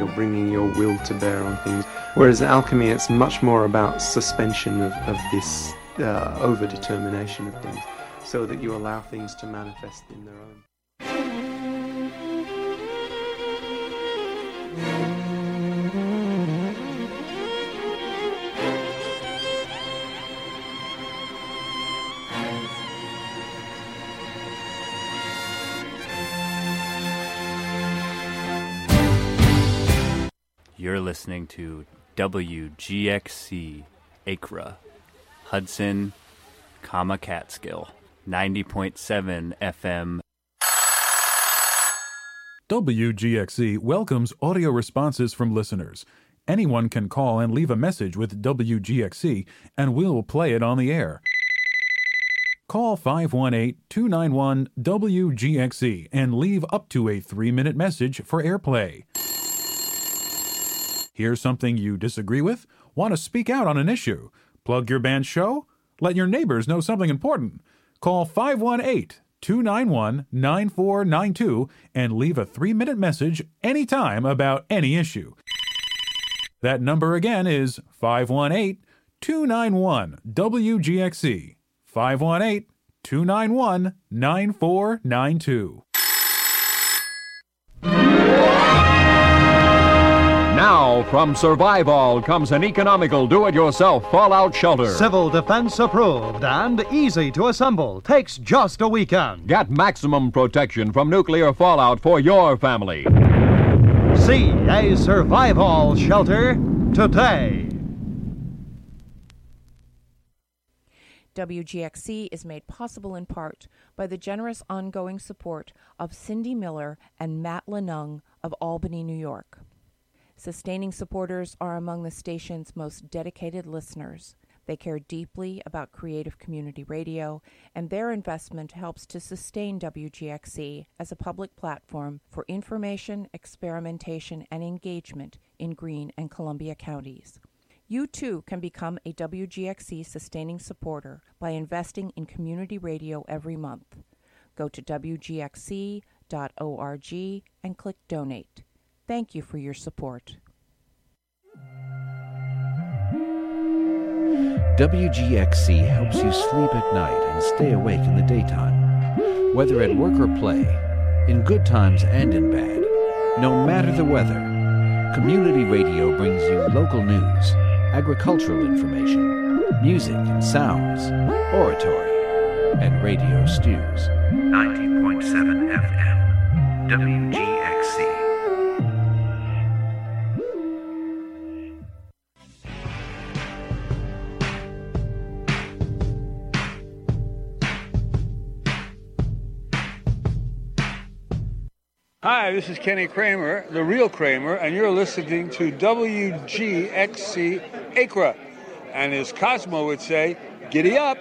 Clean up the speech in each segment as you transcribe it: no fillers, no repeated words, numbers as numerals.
you're bringing your will to bear on things. Whereas alchemy, it's much more about suspension of this over-determination of things, so that you allow things to manifest in their own. You're listening to WGXC Acra, Hudson, Catskill, 90.7 FM. WGXC welcomes audio responses from listeners. Anyone can call and leave a message with WGXC, and we'll play it on the air. Call 518-291-WGXC and leave up to a 3-minute message for airplay. Hear something you disagree with? Want to speak out on an issue? Plug your band's show? Let your neighbors know something important. Call 518-291-9492 and leave a 3-minute message anytime about any issue. That number again is 518-291-WGXC. 518-291-9492. Now, from Survival comes an economical do-it-yourself fallout shelter. Civil defense approved and easy to assemble. Takes just a weekend. Get maximum protection from nuclear fallout for your family. See a Survival shelter today. WGXC is made possible in part by the generous ongoing support of Cindy Miller and Matt Lenung of Albany, New York. Sustaining supporters are among the station's most dedicated listeners. They care deeply about creative community radio, and their investment helps to sustain WGXC as a public platform for information, experimentation, and engagement in Greene and Columbia counties. You too can become a WGXC sustaining supporter by investing in community radio every month. Go to WGXC.org and click Donate. Thank you for your support. WGXC helps you sleep at night and stay awake in the daytime. Whether at work or play, in good times and in bad, no matter the weather, community radio brings you local news, agricultural information, music and sounds, oratory, and radio stews. 90.7 FM, WGXC. Hi, this is Kenny Kramer, the real Kramer, and you're listening to WGXC Acra. And as Cosmo would say, giddy up.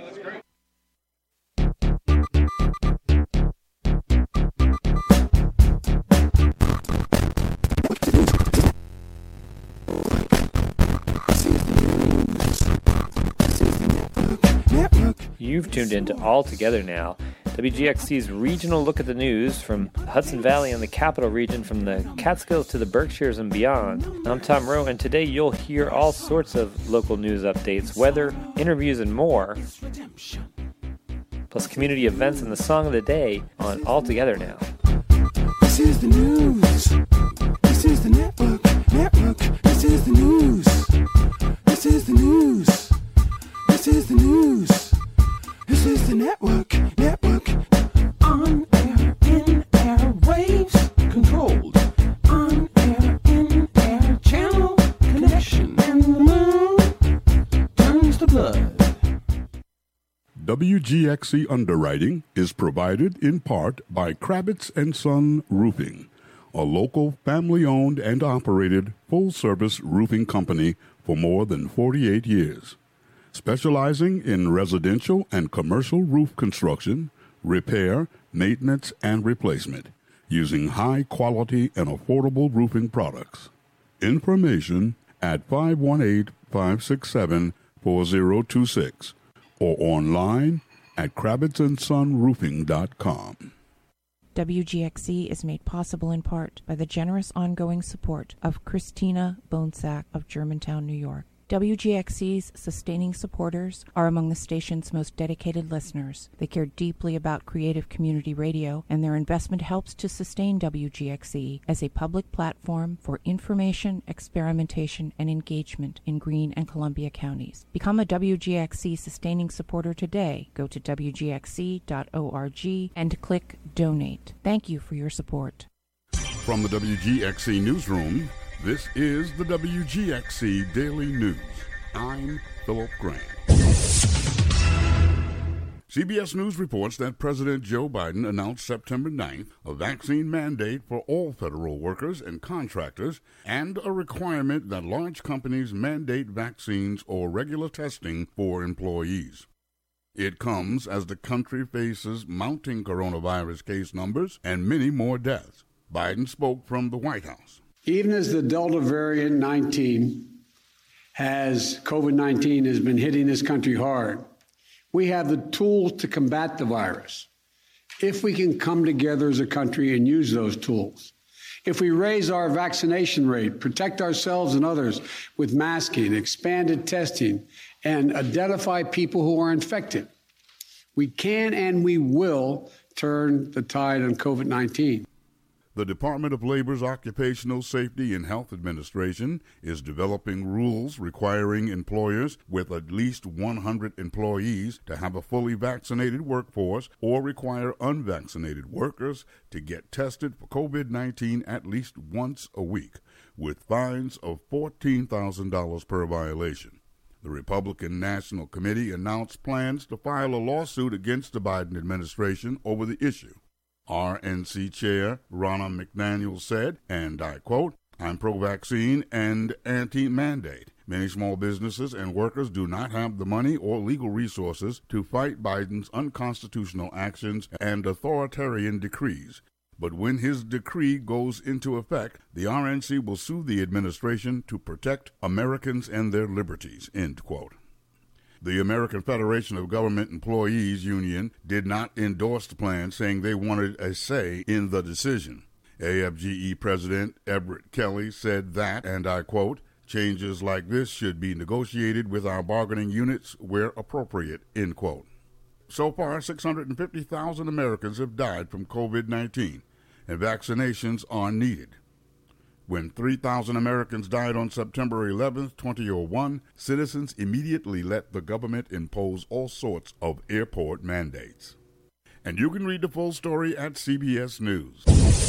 You've tuned into All Together Now, WGXC's regional look at the news from the Hudson Valley and the Capital Region, from the Catskills to the Berkshires and beyond. I'm Tom Rowe, and today you'll hear all sorts of local news updates, weather, interviews, and more, plus community events and the song of the day on All Together Now. This is the news. This is the network. This is the news. This is the news. This is the news. This is the network. On air, in air, waves controlled. On air, in air, channel connection. And the moon turns to blood. WGXC underwriting is provided in part by Kravitz & Son Roofing, a local family-owned and operated full-service roofing company for more than 48 years. Specializing in residential and commercial roof construction, repair, maintenance, and replacement, using high-quality and affordable roofing products. Information at 518-567-4026 or online at KravitzandSonRoofing.com. WGXC is made possible in part by the generous ongoing support of Christina Bonesack of Germantown, New York. WGXC's sustaining supporters are among the station's most dedicated listeners. They care deeply about creative community radio, and their investment helps to sustain WGXC as a public platform for information, experimentation, and engagement in Greene and Columbia counties. Become a WGXC sustaining supporter today. Go to WGXC.org and click Donate. Thank you for your support. From the WGXC Newsroom, this is the WGXC Daily News. I'm Philip Grant. CBS News reports that President Joe Biden announced September 9th a vaccine mandate for all federal workers and contractors and a requirement that large companies mandate vaccines or regular testing for employees. It comes as the country faces mounting coronavirus case numbers and many more deaths. Biden spoke from the White House. Even as the Delta variant COVID-19 has been hitting this country hard, we have the tools to combat the virus. If we can come together as a country and use those tools, if we raise our vaccination rate, protect ourselves and others with masking, expanded testing, and identify people who are infected, we can and we will turn the tide on COVID-19. The Department of Labor's Occupational Safety and Health Administration is developing rules requiring employers with at least 100 employees to have a fully vaccinated workforce or require unvaccinated workers to get tested for COVID-19 at least once a week, with fines of $14,000 per violation. The Republican National Committee announced plans to file a lawsuit against the Biden administration over the issue. RNC Chair Ronna McDaniel said, and I quote, "I'm pro-vaccine and anti-mandate. Many small businesses and workers do not have the money or legal resources to fight Biden's unconstitutional actions and authoritarian decrees. But when his decree goes into effect, the RNC will sue the administration to protect Americans and their liberties," end quote. The American Federation of Government Employees Union did not endorse the plan, saying they wanted a say in the decision. AFGE President Everett Kelly said that, and I quote, "changes like this should be negotiated with our bargaining units where appropriate," end quote. So far, 650,000 Americans have died from COVID-19, and vaccinations are needed. When 3,000 Americans died on September 11, 2001, citizens immediately let the government impose all sorts of airport mandates. And you can read the full story at CBS News.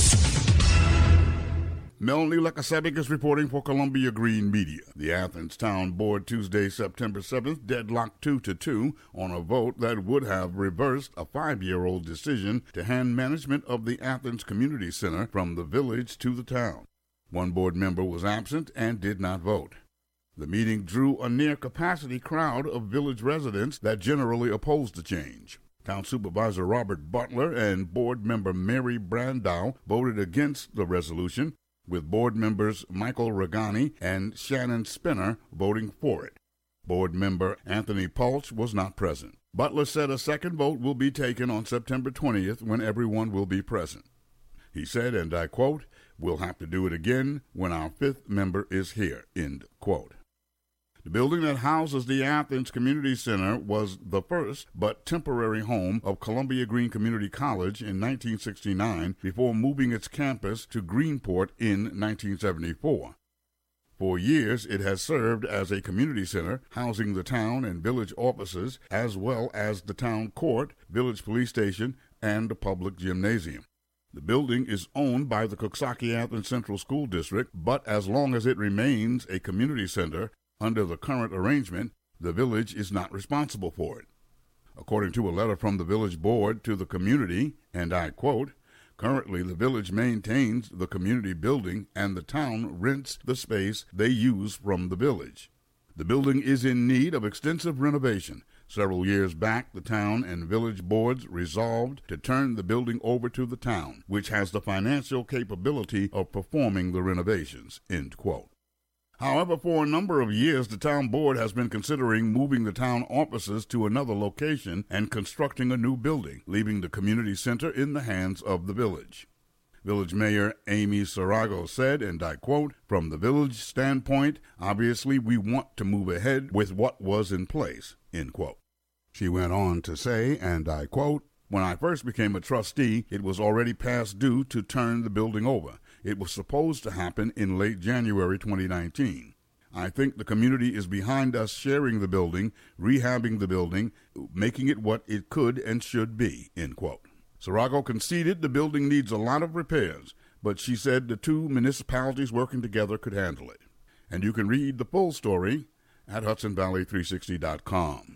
Melanie Lekasevic is reporting for Columbia Green Media. The Athens Town Board Tuesday, September 7th, deadlocked 2-2 on a vote that would have reversed a 5-year-old decision to hand management of the Athens Community Center from the village to the town. One board member was absent and did not vote. The meeting drew a near-capacity crowd of village residents that generally opposed the change. Town Supervisor Robert Butler and board member Mary Brandow voted against the resolution, with board members Michael Regani and Shannon Spinner voting for it. Board member Anthony Pulch was not present. Butler said a second vote will be taken on September 20th when everyone will be present. He said, and I quote, "We'll have to do it again when our 5th member is here," end quote. The building that houses the Athens Community Center was the first but temporary home of Columbia Green Community College in 1969 before moving its campus to Greenport in 1974. For years, it has served as a community center, housing the town and village offices, as well as the town court, village police station, and a public gymnasium. The building is owned by the Coxsackie-Athens Central School District, but as long as it remains a community center under the current arrangement, the village is not responsible for it. According to a letter from the village board to the community, and I quote, "Currently, the village maintains the community building and the town rents the space they use from the village. The building is in need of extensive renovation. Several years back, the town and village boards resolved to turn the building over to the town, which has the financial capability of performing the renovations," end quote. However, for a number of years, the town board has been considering moving the town offices to another location and constructing a new building, leaving the community center in the hands of the village. Village Mayor Amy Sarago said, and I quote, "From the village standpoint, obviously we want to move ahead with what was in place," end quote. She went on to say, and I quote, "When I first became a trustee, it was already past due to turn the building over. It was supposed to happen in late January 2019. I think the community is behind us sharing the building, rehabbing the building, making it what it could and should be," end quote. Sarago conceded the building needs a lot of repairs, but she said the two municipalities working together could handle it. And you can read the full story at HudsonValley360.com.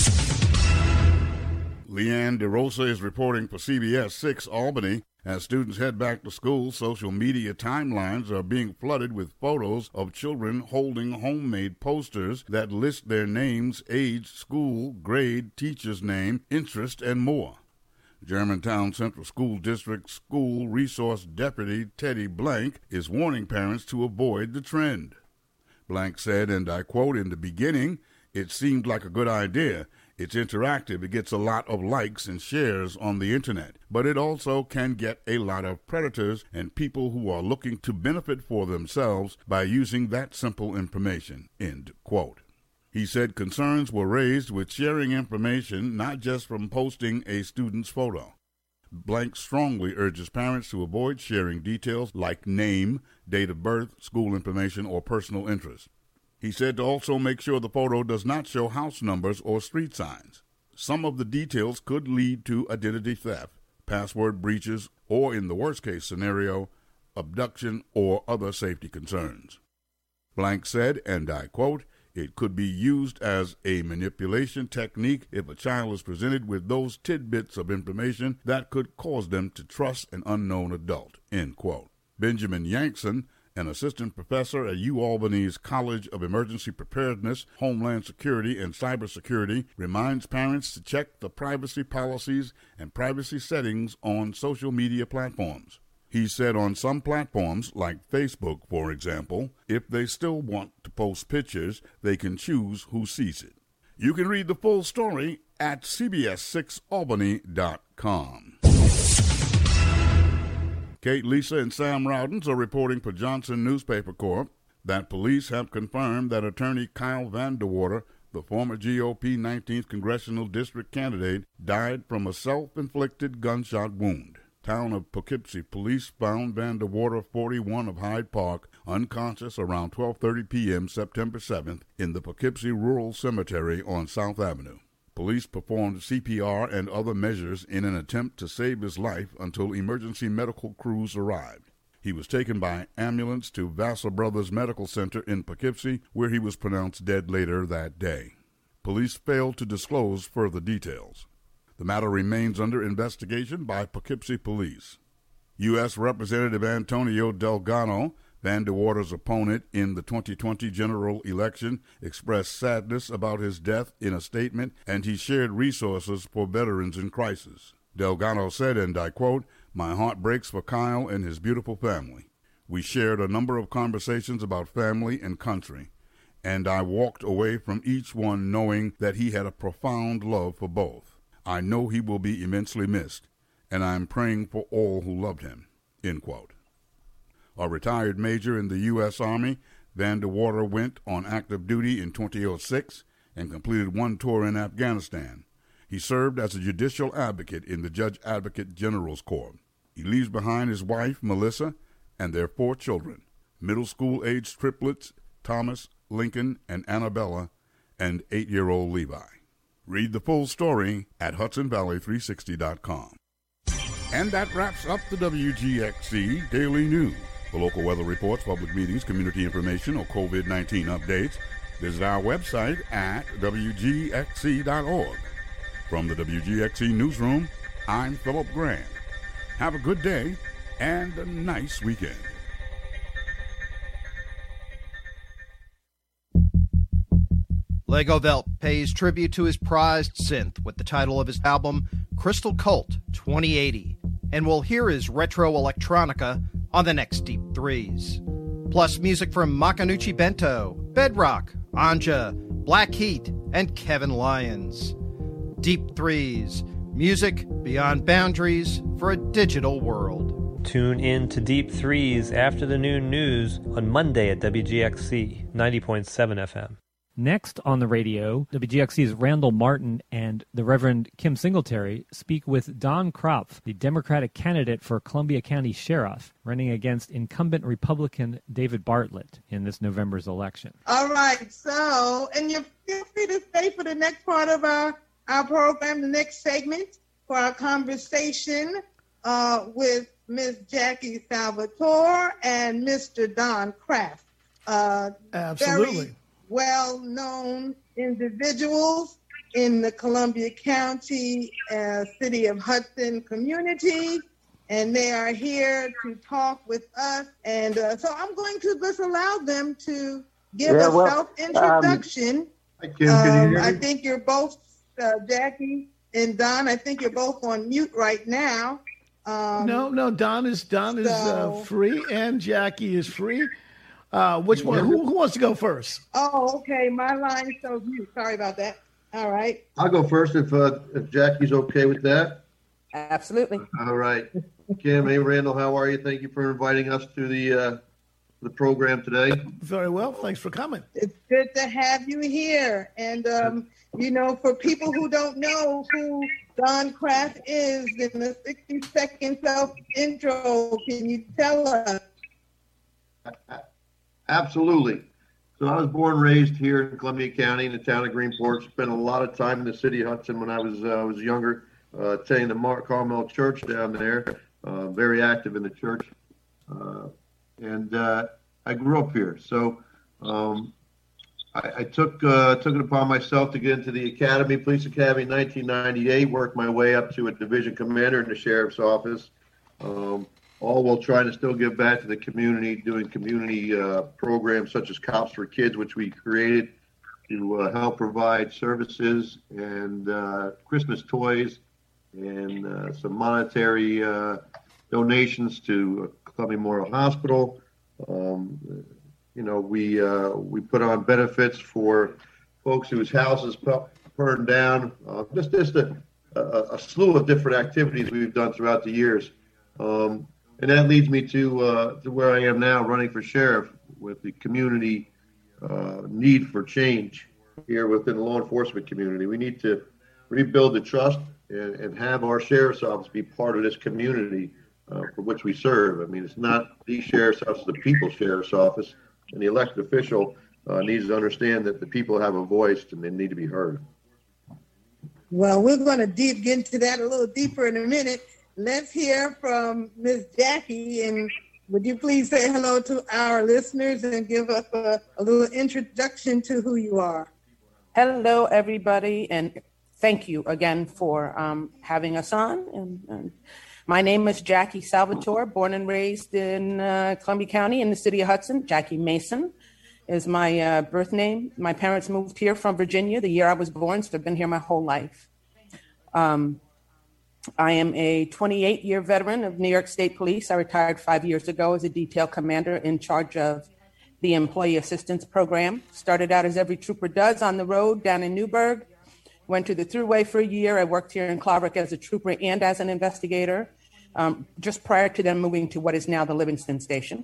Leanne DeRosa is reporting for CBS 6 Albany. As students head back to school, social media timelines are being flooded with photos of children holding homemade posters that list their names, age, school, grade, teacher's name, interest, and more. Germantown Central School District School Resource Deputy Teddy Blank is warning parents to avoid the trend. Blank said, and I quote, "In the beginning, it seemed like a good idea. It's interactive. It gets a lot of likes and shares on the internet. But it also can get a lot of predators and people who are looking to benefit for themselves by using that simple information," end quote. He said concerns were raised with sharing information, not just from posting a student's photo. Blank strongly urges parents to avoid sharing details like name, date of birth, school information, or personal interest. He said to also make sure the photo does not show house numbers or street signs. Some of the details could lead to identity theft, password breaches, or in the worst-case scenario, abduction or other safety concerns. Blank said, and I quote, "It could be used as a manipulation technique if a child is presented with those tidbits of information that could cause them to trust an unknown adult," end quote. Benjamin Yankson, an assistant professor at UAlbany's College of Emergency Preparedness, Homeland Security, and Cybersecurity, reminds parents to check the privacy policies and privacy settings on social media platforms. He said on some platforms, like Facebook, for example, if they still want to post pictures, they can choose who sees it. You can read the full story at CBS6Albany.com. Kate, Lisa, and Sam Rowdens are reporting for Johnson Newspaper Corp. that police have confirmed that attorney Kyle Vandewater, the former GOP 19th Congressional District candidate, died from a self-inflicted gunshot wound. Town of Poughkeepsie police found Vandewater, 41, of Hyde Park, unconscious around 12:30 p.m. September 7th in the Poughkeepsie Rural Cemetery on South Avenue. Police performed CPR and other measures in an attempt to save his life until emergency medical crews arrived. He was taken by ambulance to Vassar Brothers Medical Center in Poughkeepsie, where he was pronounced dead later that day. Police failed to disclose further details. The matter remains under investigation by Poughkeepsie Police. U.S. Representative Antonio Delgado, Vandewater's opponent in the 2020 general election, expressed sadness about his death in a statement, and he shared resources for veterans in crisis. Delgado said, and I quote, "My heart breaks for Kyle and his beautiful family. We shared a number of conversations about family and country, and I walked away from each one knowing that he had a profound love for both. I know he will be immensely missed, and I am praying for all who loved him," end quote. A retired major in the U.S. Army, Vandewater went on active duty in 2006 and completed one tour in Afghanistan. He served as a judicial advocate in the Judge Advocate General's Corps. He leaves behind his wife, Melissa, and their 4 children, middle school-aged triplets, Thomas, Lincoln, and Annabella, and 8-year-old Levi. Read the full story at HudsonValley360.com. And that wraps up the WGXC Daily News. For local weather reports, public meetings, community information, or COVID-19 updates, visit our website at WGXC.org. From the WGXC Newsroom, I'm Philip Grant. Have a good day and a nice weekend. Lego Velt pays tribute to his prized synth with the title of his album, Crystal Cult 2080, and we'll hear his retro electronica on the next Deep Threes. Plus music from Makanuchi Bento, Bedrock, Anja, Black Heat, and Kevin Lyons. Deep Threes, music beyond boundaries for a digital world. Tune in to Deep Threes after the noon news on Monday at WGXC 90.7 FM. Next on the radio, WGXC's Randall Martin and the Reverend Kim Singletary speak with Don Kropf, the Democratic candidate for Columbia County Sheriff, running against incumbent Republican David Bartlett in this November's election. All right, so, and you feel free to stay for the next part of our program, the next segment, for our conversation with Ms. Jackie Salvatore and Mr. Don Kropf. Absolutely. Very well-known individuals in the Columbia County, City of Hudson community, and they are here to talk with us. And so I'm going to just allow them to give a self-introduction. Hi, Kim, can you hear me? I think you're both, Jackie and Don, I think you're both on mute right now. No, Don is free and Jackie is free. Which one? Who wants to go first? Oh, okay. My line shows mute. Sorry about that. All right. I'll go first if Jackie's okay with that. Absolutely. All right. Kim, hey, Randall, how are you? Thank you for inviting us to the program today. Very well. Thanks for coming. It's good to have you here. And, for people who don't know who Don Kropf is, in the 60-second self-intro, can you tell us? Absolutely. So I was born and raised here in Columbia County in the town of Greenport. Spent a lot of time in the city of Hudson when I was younger, attending the Carmel Church down there. Very active in the church, and I grew up here. So I took it upon myself to get into the academy, police academy, in 1998. Worked my way up to a division commander in the sheriff's office. All while trying to still give back to the community, doing community programs such as Cops for Kids, which we created to help provide services and Christmas toys and some monetary donations to Columbia Memorial Hospital. We put on benefits for folks whose houses burned down. Just a slew of different activities we've done throughout the years. And that leads me to where I am now, running for sheriff with the community need for change here within the law enforcement community. We need to rebuild the trust and have our sheriff's office be part of this community for which we serve. I mean, it's not the sheriff's office, the people's sheriff's office, and the elected official needs to understand that the people have a voice and they need to be heard. Well, we're going to get into that a little deeper in a minute. Let's hear from Ms. Jackie, and would you please say hello to our listeners and give us a little introduction to who you are? Hello, everybody, and thank you again for having us on. And my name is Jackie Salvatore, born and raised in Columbia County in the city of Hudson. Jackie Mason is my birth name. My parents moved here from Virginia the year I was born, so I've been here my whole life. I am a 28-year veteran of New York State Police. I retired 5 years ago as a detail commander in charge of the Employee Assistance Program. Started out as every trooper does on the road down in Newburgh. Went to the Thruway for a year. I worked here in Claverick as a trooper and as an investigator, just prior to them moving to what is now the Livingston Station.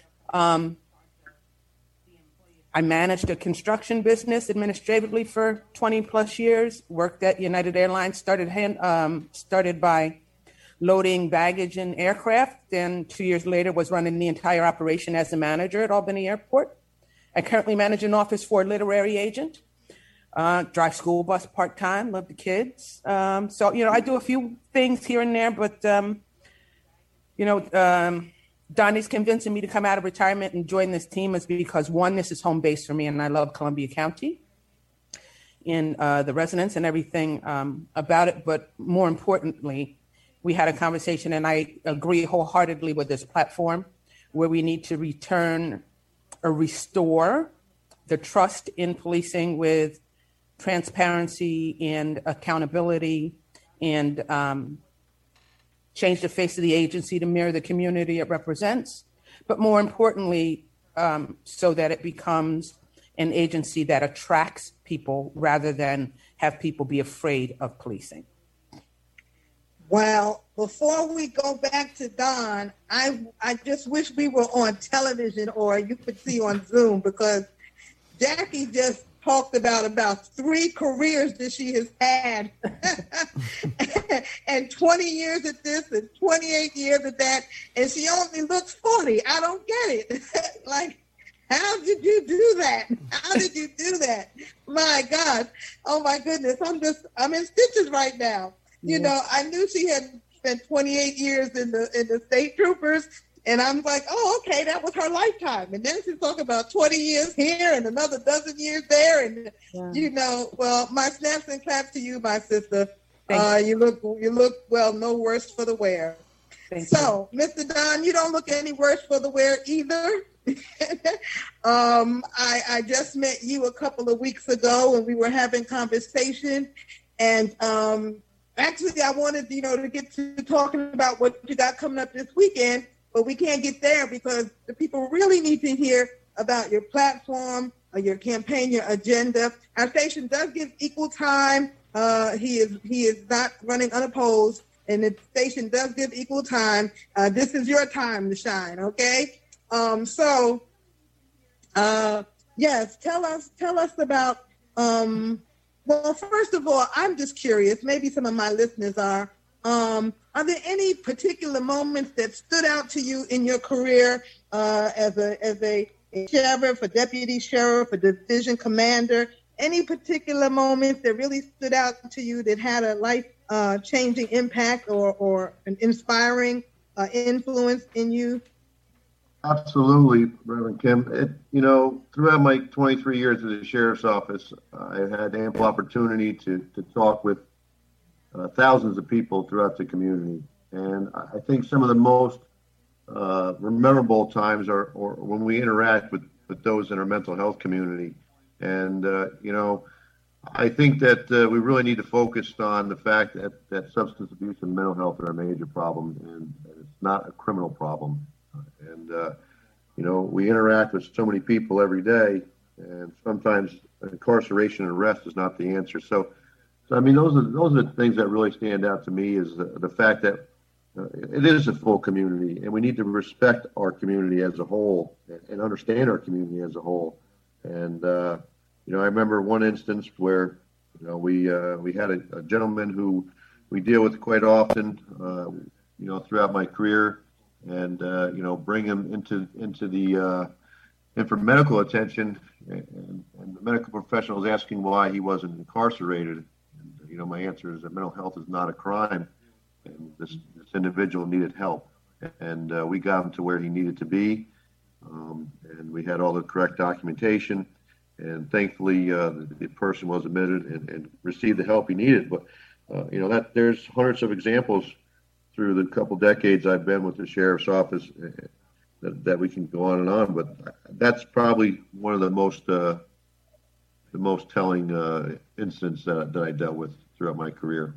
I managed a construction business administratively for 20 plus years, worked at United Airlines, started by loading baggage in aircraft, then 2 years later was running the entire operation as the manager at Albany Airport. I currently manage an office for a literary agent, drive school bus part-time, love the kids. I do a few things here and there, but, Donnie's convincing me to come out of retirement and join this team is because, one, this is home base for me, and I love Columbia County and the residents and everything about it. But more importantly, we had a conversation, and I agree wholeheartedly with this platform, where we need to return or restore the trust in policing with transparency and accountability and change the face of the agency to mirror the community it represents. But more importantly, so that it becomes an agency that attracts people rather than have people be afraid of policing? Well, before we go back to Don, I just wish we were on television or you could see on Zoom, because Jackie just talked about 3 careers that she has had and 20 years at this and 28 years at that, and she only looks 40. I don't get it. Like, how did you do that? How did you do that? My God. Oh my goodness. I'm in stitches right now. You know, I knew she had spent 28 years in the state troopers, and I'm like, oh, okay, that was her lifetime. And then she's talking about 20 years here and another dozen years there. And, you know, well, my snaps and claps to you, my sister. You look, well, no worse for the wear. So, Mr. Don, you don't look any worse for the wear either. I just met you a couple of weeks ago, and we were having conversation. And actually, I wanted, to get to talking about what you got coming up this weekend, but we can't get there because the people really need to hear about your platform, your campaign, your agenda. Our station does give equal time. He is not running unopposed, and the station does give equal time. This is your time to shine, okay? Yes, tell us about, well, first of all, I'm just curious, maybe some of my listeners are there any particular moments that stood out to you in your career as a sheriff, a deputy sheriff, a division commander? Any particular moments that really stood out to you that had a life-changing impact or an inspiring influence in you? Absolutely, Reverend Kim. Throughout my 23 years at the sheriff's office, I had ample opportunity to talk with thousands of people throughout the community. And I think some of the most memorable times are when we interact with those in our mental health community. And, I think that we really need to focus on the fact that substance abuse and mental health are a major problem, and it's not a criminal problem. We interact with so many people every day, and sometimes incarceration and arrest is not the answer. So I mean, those are the things that really stand out to me, is the fact that it is a full community, and we need to respect our community as a whole and understand our community as a whole. And I remember one instance where we had a gentleman who we deal with quite often, throughout my career. And bring him into the in for medical attention, and the medical professional is asking why he wasn't incarcerated. And, my answer is that mental health is not a crime, and this individual needed help, and we got him to where he needed to be, and we had all the correct documentation, and thankfully the person was admitted and received the help he needed. But that there's hundreds of examples through the couple decades I've been with the sheriff's office that we can go on and on, but that's probably one of the most telling incidents that I dealt with throughout my career.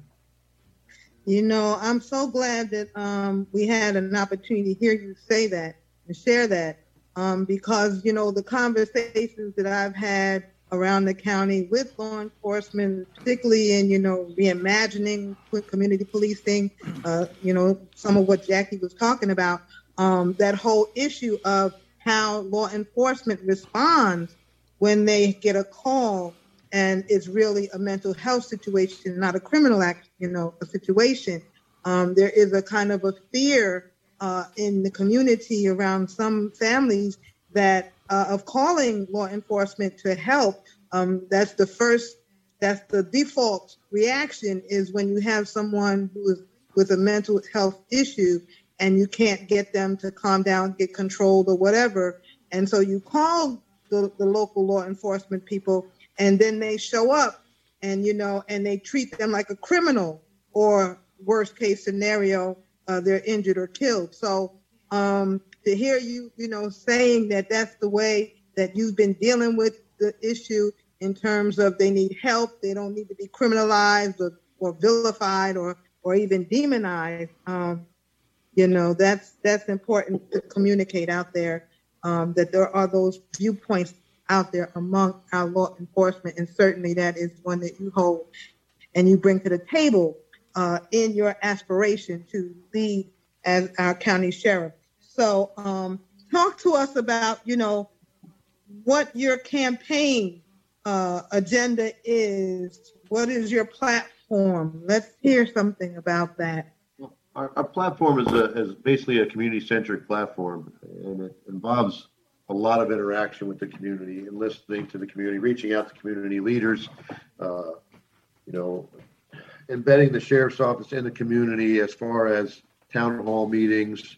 I'm so glad that we had an opportunity to hear you say that and share that, because the conversations that I've had around the county with law enforcement, particularly in, reimagining community policing, some of what Jackie was talking about, that whole issue of how law enforcement responds when they get a call and it's really a mental health situation, not a criminal act, a situation. There is a kind of a fear in the community around some families that of calling law enforcement to help. That's the default reaction, is when you have someone who is with a mental health issue and you can't get them to calm down, get controlled or whatever. And so you call the local law enforcement people, and then they show up and, and they treat them like a criminal, or worst case scenario, they're injured or killed. So to hear you, saying that that's the way that you've been dealing with the issue, in terms of they need help, they don't need to be criminalized or vilified or even demonized. That's important to communicate out there. that there are those viewpoints out there among our law enforcement, and certainly that is one that you hold and you bring to the table in your aspiration to lead as our county sheriff. So talk to us about, what your campaign agenda is. What is your platform? Let's hear something about that. Our platform is basically a community-centric platform, and it involves a lot of interaction with the community and listening to the community, reaching out to community leaders, embedding the sheriff's office in the community as far as town hall meetings,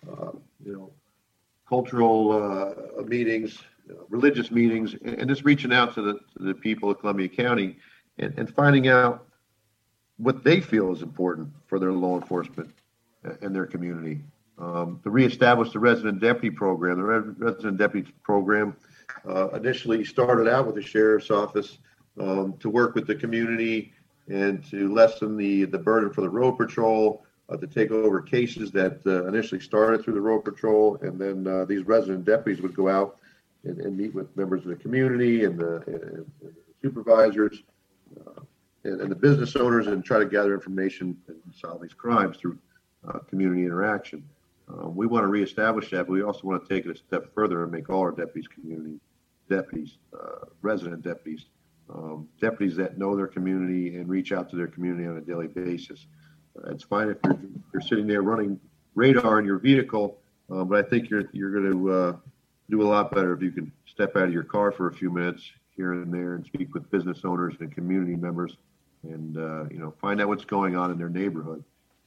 cultural meetings, religious meetings, and just reaching out to the people of Columbia County and finding out what they feel is important for their law enforcement and their community. To reestablish the resident deputy program. The resident deputy program initially started out with the sheriff's office to work with the community and to lessen the burden for the road patrol, to take over cases that initially started through the road patrol, and then these resident deputies would go out and meet with members of the community and the supervisors and the business owners and try to gather information and solve these crimes through community interaction. We want to reestablish that, but we also want to take it a step further and make all our deputies community deputies, resident deputies, deputies that know their community and reach out to their community on a daily basis. It's fine if you're sitting there running radar in your vehicle, but I think you're going to do a lot better if you can step out of your car for a few minutes here and there and speak with business owners and community members and find out what's going on in their neighborhood.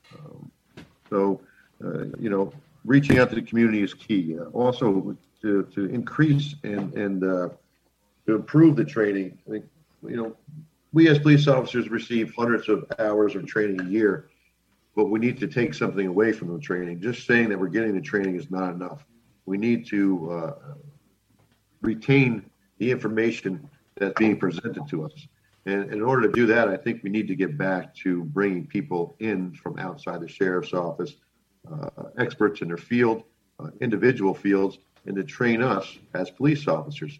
Reaching out to the community is key. Also, to increase and to improve the training. I think, we as police officers receive hundreds of hours of training a year, but we need to take something away from the training. Just saying that we're getting the training is not enough. We need to retain the information that's being presented to us. And in order to do that, I think we need to get back to bringing people in from outside the sheriff's office, experts in their field, individual fields, and to train us as police officers.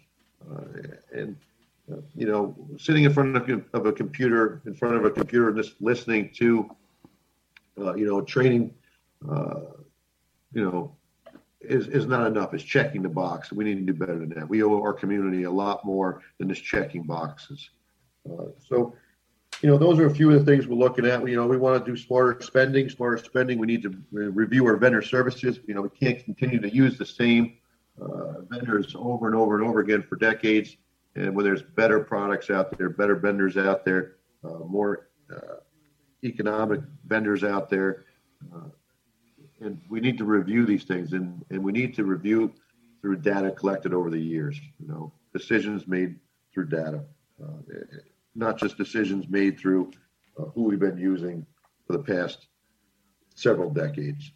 Sitting in front of a computer, and just listening to, training, is not enough. It's checking the box. We need to do better than that. We owe our community a lot more than just checking boxes. Those are a few of the things we're looking at. We want to do smarter spending. We need to review our vendor services. We can't continue to use the same vendors over and over and over again for decades. And when there's better products out there, better vendors out there, more economic vendors out there, and we need to review these things, and we need to review through data collected over the years. Decisions made through data. Not just decisions made through who we've been using for the past several decades.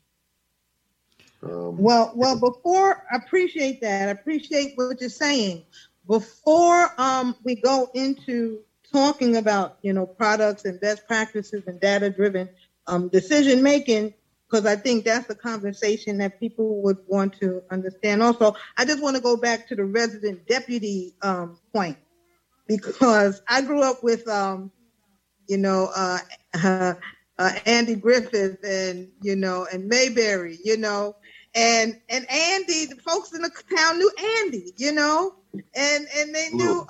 Before I appreciate that, I appreciate what you're saying. Before we go into talking about products and best practices and data-driven decision making, because I think that's a conversation that people would want to understand. Also, I just want to go back to the resident deputy point. Because I grew up with, Andy Griffith and Mayberry, and Andy, the folks in the town knew Andy, and they knew,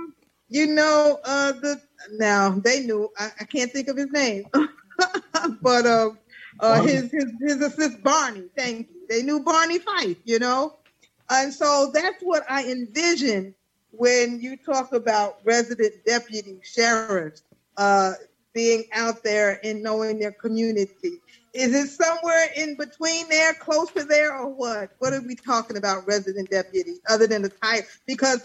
they knew, I can't think of his name, but his assist Barney, thank you. They knew Barney Fife, and so that's what I envisioned when you talk about resident deputy sheriffs being out there and knowing their community. Is it somewhere in between there, close to there, or what? What are we talking about, resident deputy, other than the title? Because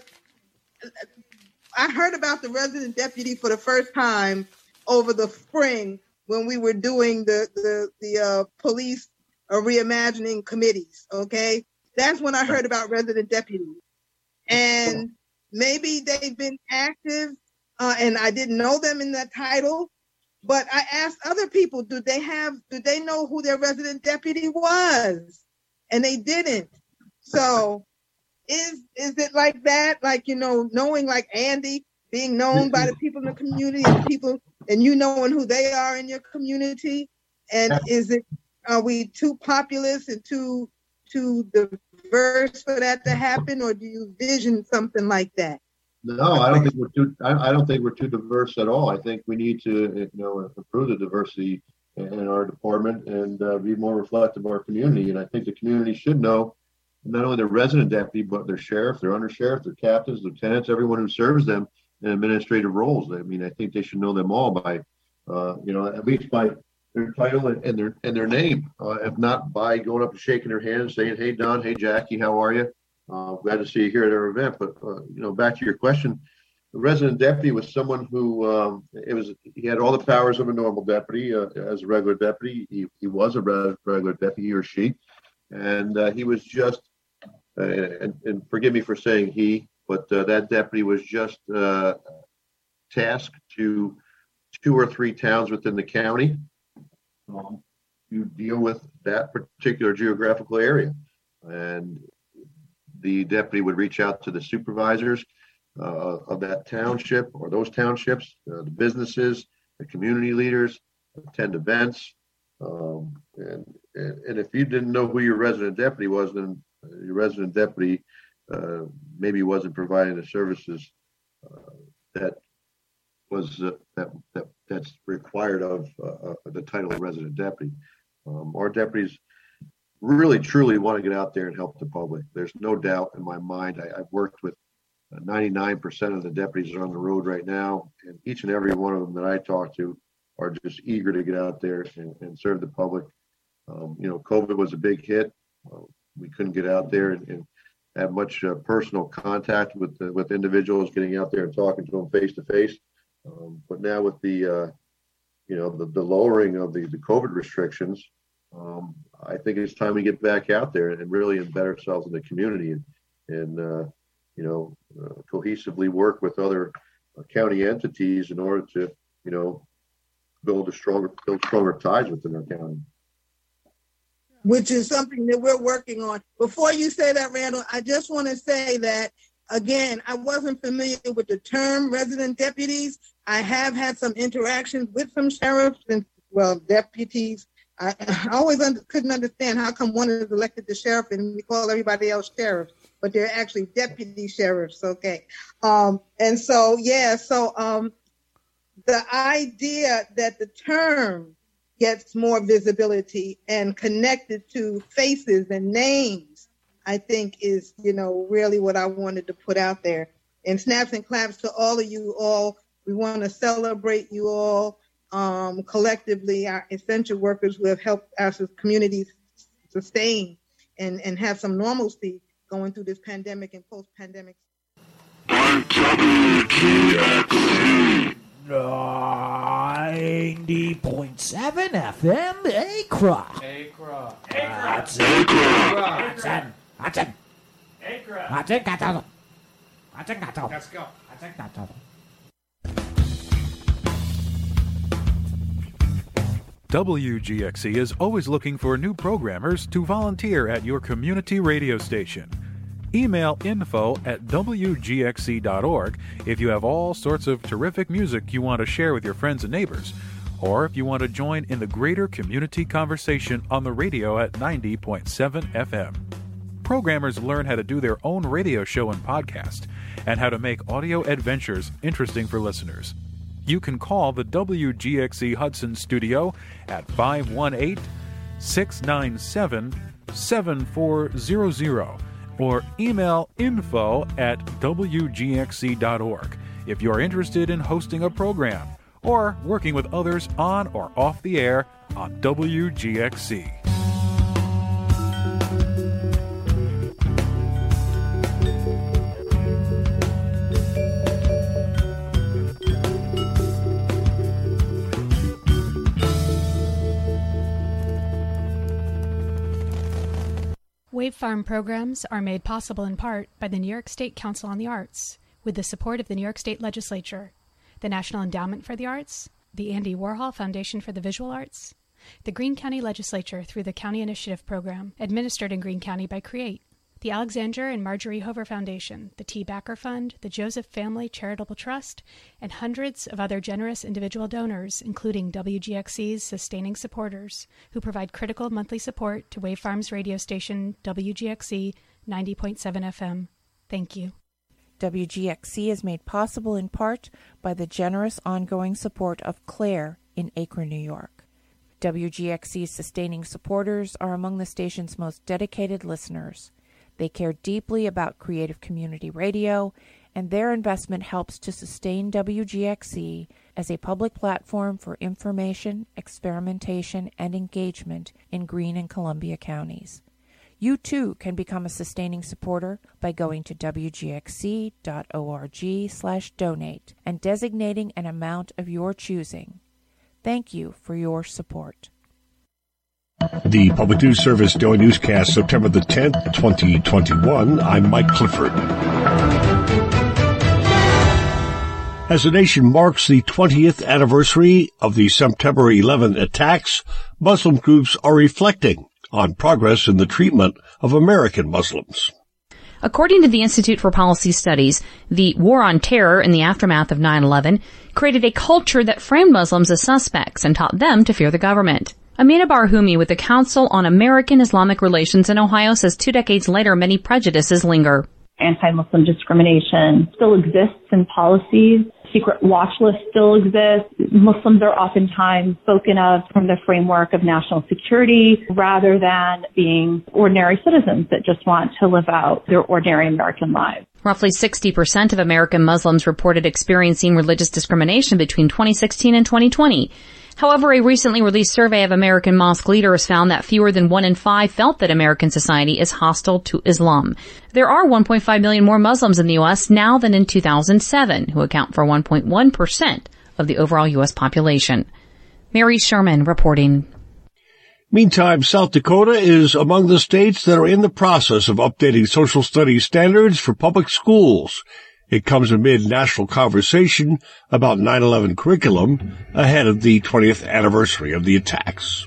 I heard about the resident deputy for the first time over the spring when we were doing the police reimagining committees, okay? That's when I heard about resident deputies. And maybe they've been active, and I didn't know them in that title. But I asked other people, do they know who their resident deputy was? And they didn't. So Is it like that? Like, knowing like Andy, being known by the people in the community and you knowing who they are in your community? And are we too populous and too diverse for that to happen, or do you vision something like that? No, I don't think we're too. I don't think we're too diverse at all. I think we need to, improve the diversity in our department and be more reflective of our community. And I think the community should know not only their resident deputy, but their sheriff, their undersheriff, their captains, lieutenants, everyone who serves them in administrative roles. I mean, I think they should know them all by, at least by their title and their name, if not by going up and shaking their hand and saying, "Hey, Don, hey, Jackie, how are you? Glad to see you here at our event." But back to your question, the resident deputy was someone who he had all the powers of a normal deputy. As a regular deputy, he was a regular deputy, he or she, and he was just and forgive me for saying he, but that deputy was just tasked to 2 or 3 towns within the county to deal with that particular geographical area. And the deputy would reach out to the supervisors of that township or those townships, the businesses, the community leaders, attend events. And if you didn't know who your resident deputy was, then your resident deputy maybe wasn't providing the services that was that's required of the title of resident deputy. Our deputies really truly want to get out there and help the public. There's no doubt in my mind. I've worked with 99% of the deputies that are on the road right now, and each and every one of them that I talk to are just eager to get out there and serve the public. COVID was a big hit. We couldn't get out there and have much personal contact with individuals, getting out there and talking to them face to face. But now with the lowering of the COVID restrictions, I think it's time we get back out there and really embed ourselves in the community and cohesively work with other county entities in order to, build stronger ties within our county. Which is something that we're working on. Before you say that, Randall, I just want to say that, again, I wasn't familiar with the term resident deputies. I have had some interactions with some sheriffs and, deputies. I always couldn't understand how come one is elected the sheriff and we call everybody else sheriffs, but they're actually deputy sheriffs, okay? The idea that the term gets more visibility and connected to faces and names, I think is, really what I wanted to put out there. And snaps and claps to all of you all. We want to celebrate you all collectively, our essential workers who have helped our communities sustain and have some normalcy going through this pandemic and post-pandemic. 90.7 FM, Acra. That's Let's go. WGXC is always looking for new programmers to volunteer at your community radio station. Email info@wgxc.org if you have all sorts of terrific music you want to share with your friends and neighbors, or if you want to join in the greater community conversation on the radio at 90.7 FM. Programmers learn how to do their own radio show and podcast, and how to make audio adventures interesting for listeners. You can call the WGXC Hudson studio at 518-697-7400 or email info@wgxc.org if you are interested in hosting a program or working with others on or off the air on WGXC. Wave Farm programs are made possible in part by the New York State Council on the Arts, with the support of the New York State Legislature, the National Endowment for the Arts, the Andy Warhol Foundation for the Visual Arts, the Greene County Legislature through the County Initiative Program, administered in Greene County by CREATE, the Alexander and Marjorie Hover Foundation, the T. Backer Fund, the Joseph Family Charitable Trust, and hundreds of other generous individual donors, including WGXC's sustaining supporters, who provide critical monthly support to Wave Farms radio station WGXC 90.7 FM. Thank you. WGXC is made possible in part by the generous ongoing support of Claire in Acre, New York. WGXC's sustaining supporters are among the station's most dedicated listeners. They care deeply about creative community radio, and their investment helps to sustain WGXC as a public platform for information, experimentation, and engagement in Greene and Columbia counties. You too can become a sustaining supporter by going to wgxc.org/donate and designating an amount of your choosing. Thank you for your support. The Public News Service Daily Newscast, September the 10th, 2021. I'm Mike Clifford. As the nation marks the 20th anniversary of the September 11 attacks, Muslim groups are reflecting on progress in the treatment of American Muslims. According to the Institute for Policy Studies, the war on terror in the aftermath of 9/11 created a culture that framed Muslims as suspects and taught them to fear the government. Amina Barhumi with the Council on American Islamic Relations in Ohio says 2 decades later, many prejudices linger. Anti-Muslim discrimination still exists in policies. Secret watch lists still exist. Muslims are oftentimes spoken of from the framework of national security rather than being ordinary citizens that just want to live out their ordinary American lives. Roughly 60% of American Muslims reported experiencing religious discrimination between 2016 and 2020. However, a recently released survey of American mosque leaders found that fewer than 1 in 5 felt that American society is hostile to Islam. There are 1.5 million more Muslims in the U.S. now than in 2007, who account for 1.1% of the overall U.S. population. Mary Sherman reporting. Meantime, South Dakota is among the states that are in the process of updating social studies standards for public schools. It comes amid national conversation about 9/11 curriculum ahead of the 20th anniversary of the attacks.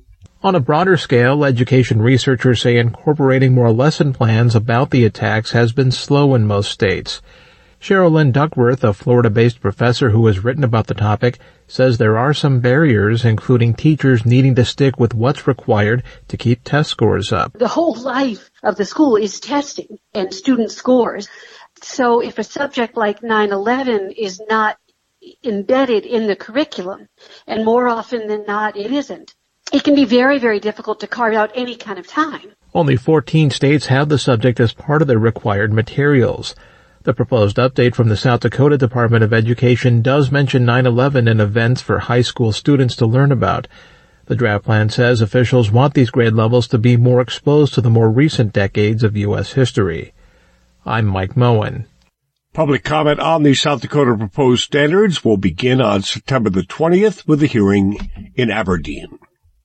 On a broader scale, education researchers say incorporating more lesson plans about the attacks has been slow in most states. Cheryl Lynn Duckworth, a Florida-based professor who has written about the topic, says there are some barriers, including teachers needing to stick with what's required to keep test scores up. The whole life of the school is testing and student scores. So if a subject like 9/11 is not embedded in the curriculum, and more often than not it isn't, it can be very, very difficult to carve out any kind of time. Only 14 states have the subject as part of their required materials. The proposed update from the South Dakota Department of Education does mention 9/11 and events for high school students to learn about. The draft plan says officials want these grade levels to be more exposed to the more recent decades of U.S. history. I'm Mike Moen. Public comment on the South Dakota proposed standards will begin on September the 20th with a hearing in Aberdeen.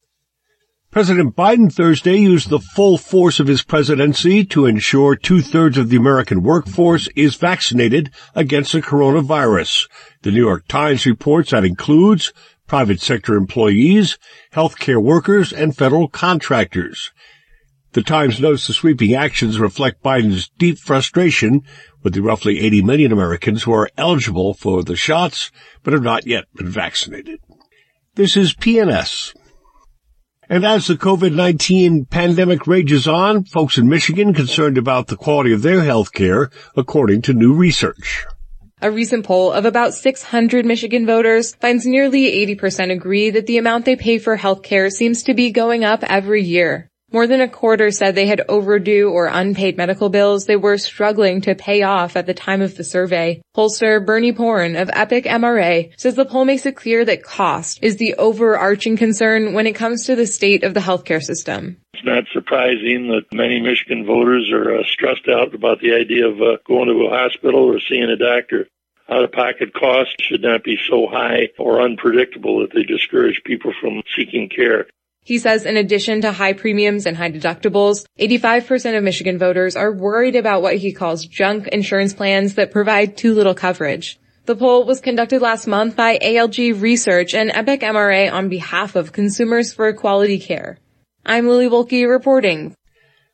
President Biden Thursday used the full force of his presidency to ensure 2/3 of the American workforce is vaccinated against the coronavirus. The New York Times reports that includes private sector employees, healthcare workers, and federal contractors. The Times notes the sweeping actions reflect Biden's deep frustration with the roughly 80 million Americans who are eligible for the shots but have not yet been vaccinated. This is PNS. And as the COVID-19 pandemic rages on, folks in Michigan concerned about the quality of their health care, according to new research. A recent poll of about 600 Michigan voters finds nearly 80% agree that the amount they pay for health care seems to be going up every year. More than a quarter said they had overdue or unpaid medical bills they were struggling to pay off at the time of the survey. Pollster Bernie Porn of Epic MRA says the poll makes it clear that cost is the overarching concern when it comes to the state of the healthcare system. It's not surprising that many Michigan voters are stressed out about the idea of going to a hospital or seeing a doctor. Out-of-pocket costs should not be so high or unpredictable that they discourage people from seeking care. He says in addition to high premiums and high deductibles, 85% of Michigan voters are worried about what he calls junk insurance plans that provide too little coverage. The poll was conducted last month by ALG Research and Epic MRA on behalf of Consumers for Quality Care. I'm Lily Wolke reporting.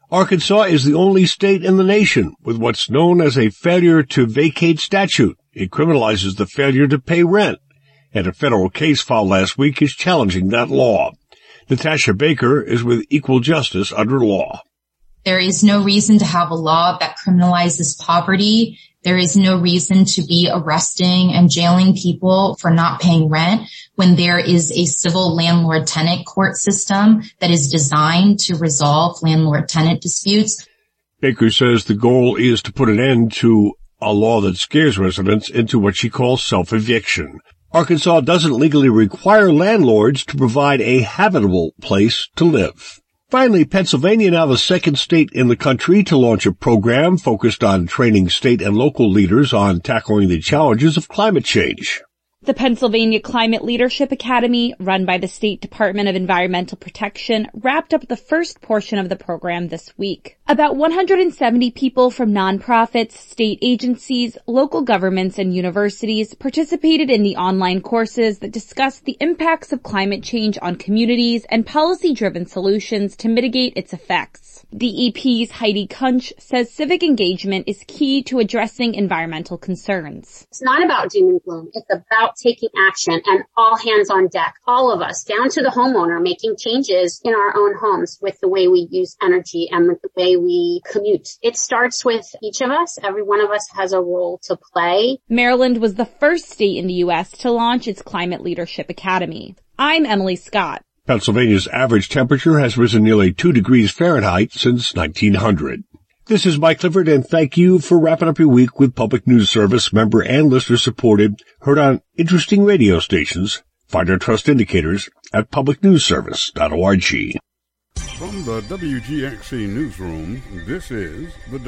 Arkansas is the only state in the nation with what's known as a failure to vacate statute. It criminalizes the failure to pay rent, and a federal case filed last week is challenging that law. Natasha Baker is with Equal Justice Under Law. There is no reason to have a law that criminalizes poverty. There is no reason to be arresting and jailing people for not paying rent when there is a civil landlord-tenant court system that is designed to resolve landlord-tenant disputes. Baker says the goal is to put an end to a law that scares residents into what she calls self-eviction. Arkansas doesn't legally require landlords to provide a habitable place to live. Finally, Pennsylvania, now the second state in the country to launch a program focused on training state and local leaders on tackling the challenges of climate change. The Pennsylvania Climate Leadership Academy, run by the State Department of Environmental Protection, wrapped up the first portion of the program this week. About 170 people from nonprofits, state agencies, local governments, and universities participated in the online courses that discussed the impacts of climate change on communities and policy-driven solutions to mitigate its effects. DEP's Heidi Kunsch says civic engagement is key to addressing environmental concerns. It's not about doom and gloom. It's about taking action and all hands on deck. All of us, down to the homeowner, making changes in our own homes with the way we use energy and with the way we commute. It starts with each of us. Every one of us has a role to play. Maryland was the first state in the U.S. to launch its Climate Leadership Academy. I'm Emily Scott. Pennsylvania's average temperature has risen nearly 2 degrees Fahrenheit since 1900. This is Mike Clifford, and thank you for wrapping up your week with Public News Service, member and listener supported, heard on interesting radio stations. Find our trust indicators at publicnewsservice.org. From the WGXC Newsroom, this is the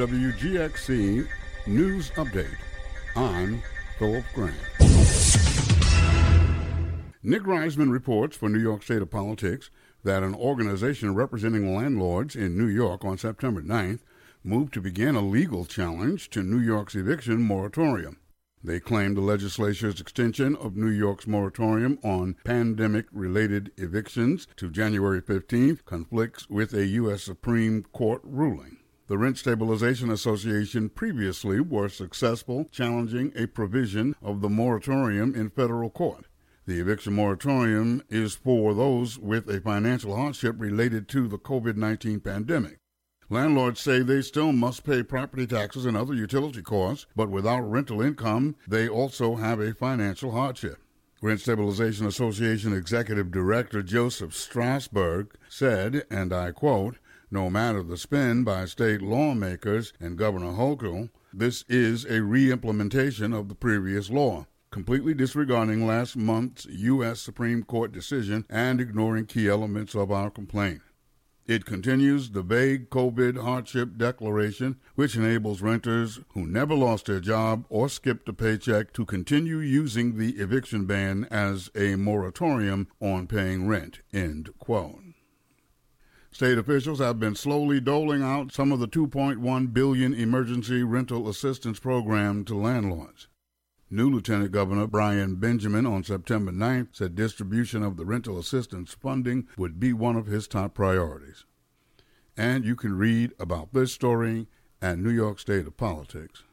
WGXC News Update. I'm Philip Grant. Nick Reisman reports for New York State of Politics that an organization representing landlords in New York on September 9th moved to begin a legal challenge to New York's eviction moratorium. They claim the legislature's extension of New York's moratorium on pandemic-related evictions to January 15th conflicts with a U.S. Supreme Court ruling. The Rent Stabilization Association previously was successful challenging a provision of the moratorium in federal court. The eviction moratorium is for those with a financial hardship related to the COVID-19 pandemic. Landlords say they still must pay property taxes and other utility costs, but without rental income, they also have a financial hardship. Rent Stabilization Association Executive Director Joseph Strasberg said, and I quote, "No matter the spin by state lawmakers and Governor Hochul, this is a re-implementation of the previous law, completely disregarding last month's U.S. Supreme Court decision and ignoring key elements of our complaint. It continues the vague COVID hardship declaration, which enables renters who never lost their job or skipped a paycheck to continue using the eviction ban as a moratorium on paying rent," end quote. State officials have been slowly doling out some of the $2.1 billion emergency rental assistance program to landlords. New Lieutenant Governor Brian Benjamin on September 9th said distribution of the rental assistance funding would be one of his top priorities. And you can read about this story at New York State of Politics.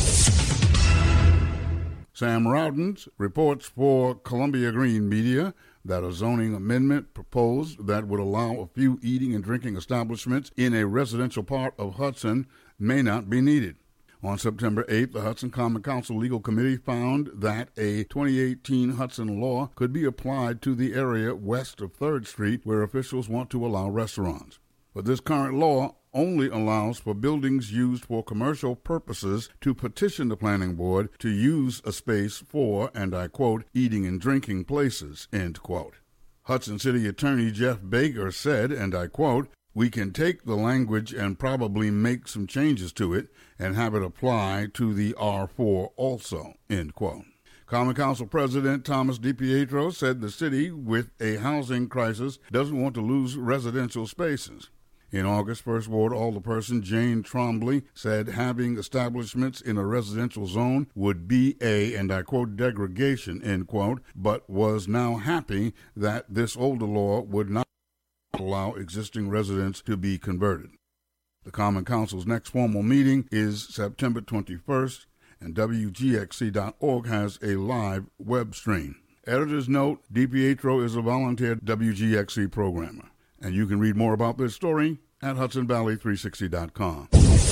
Sam Rowdens reports for Columbia Green Media that a zoning amendment proposed that would allow a few eating and drinking establishments in a residential part of Hudson may not be needed. On September 8th, the Hudson Common Council Legal Committee found that a 2018 Hudson law could be applied to the area west of 3rd Street where officials want to allow restaurants. But this current law only allows for buildings used for commercial purposes to petition the planning board to use a space for, and I quote, eating and drinking places, end quote. Hudson City Attorney Jeff Baker said, and I quote, "We can take the language and probably make some changes to it and have it apply to the R4 also," end quote. Common Council President Thomas DiPietro said the city, with a housing crisis, doesn't want to lose residential spaces. In August, First Ward Alderperson Jane Trombley said having establishments in a residential zone would be a, and I quote, degradation, end quote, but was now happy that this older law would not allow existing residents to be converted. The Common Council's next formal meeting is September 21st, and WGXC.org has a live web stream. Editor's note, DiPietro is a volunteer WGXC programmer, and you can read more about this story at HudsonValley360.com.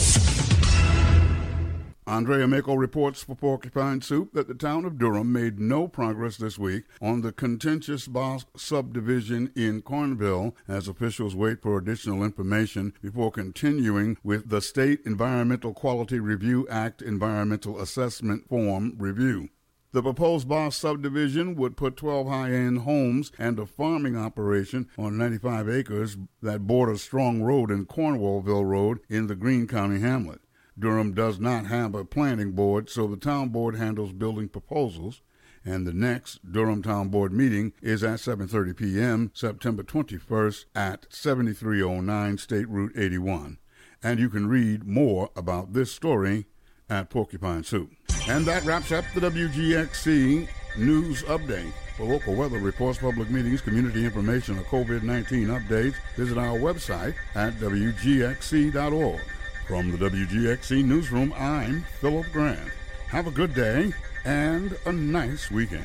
Andrea Mako reports for Porcupine Soup that the town of Durham made no progress this week on the contentious Boss subdivision in Cornville as officials wait for additional information before continuing with the State Environmental Quality Review Act Environmental Assessment Form review. The proposed Boss subdivision would put 12 high-end homes and a farming operation on 95 acres that border Strong Road and Cornwallville Road in the Greene County hamlet. Durham does not have a planning board, so the town board handles building proposals, and the next Durham Town Board meeting is at 7:30 p.m. September 21st at 7309 State Route 81. And you can read more about this story at Porcupine Soup. And that wraps up the WGXC News Update. For local weather reports, public meetings, community information, or COVID-19 updates, visit our website at WGXC.org. From the WGXC Newsroom, I'm Philip Grant. Have a good day and a nice weekend.